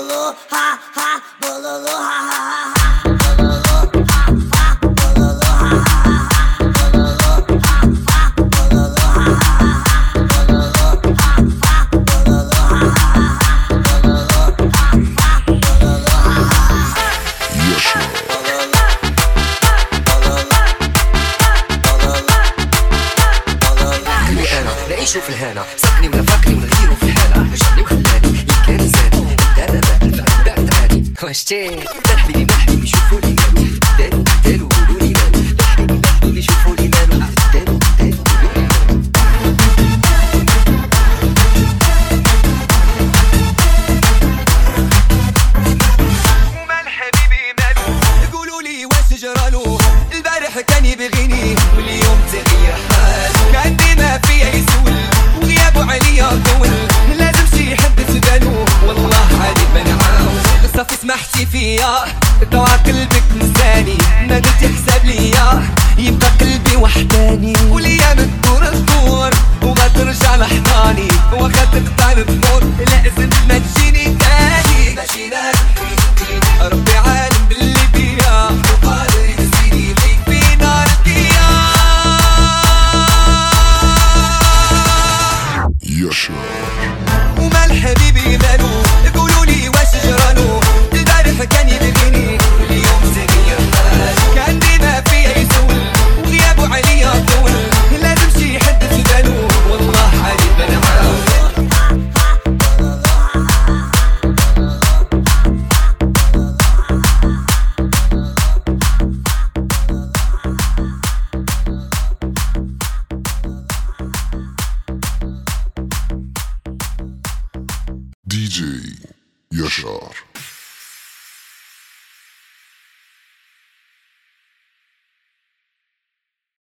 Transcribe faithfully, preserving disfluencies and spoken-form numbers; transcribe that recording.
bololo ha ha, bololo ha ha ha. نعيشو في الهنا سقني ولا فاكري ونغيرو في الحالة جابني وخلاني يمكن زاني دابا ما بعد عادي واشتي لا حبيبي ما حبيبي شوفوا لي مالو دارو دارو قولوا لي مالو لا حبيبي ما حبيبي شوفوا لي مالو دارو دارو قولوا لي مالو ومال حبيبي مالو قولوا لي واش جرالو البارح كان يبغيني واليوم تغير حالو كان ديما فيا يسول وغيابو عليا طول لازم شي حد تبانو والله عادي بنعاود صافي سمحتي فيا طوع قلبك نساني ما درتي حساب ليا يبقى قلبي وحداني وليا من الدور الدور وغترجع لحضاني واخا تقطع الدور لازم ما تجيني تاني ماشي لازم ربي عالم باللي بيا وقادر يهزيني ليك في نار الديار ومال حبيبي مالو قولولي واش جرالو البارح كان يبغيني واليوم زغير حالو كان ديما فيا يسول وغيابو عليا طول لازم شي حد تبانو والله عادي بنعاود دي جي يشار.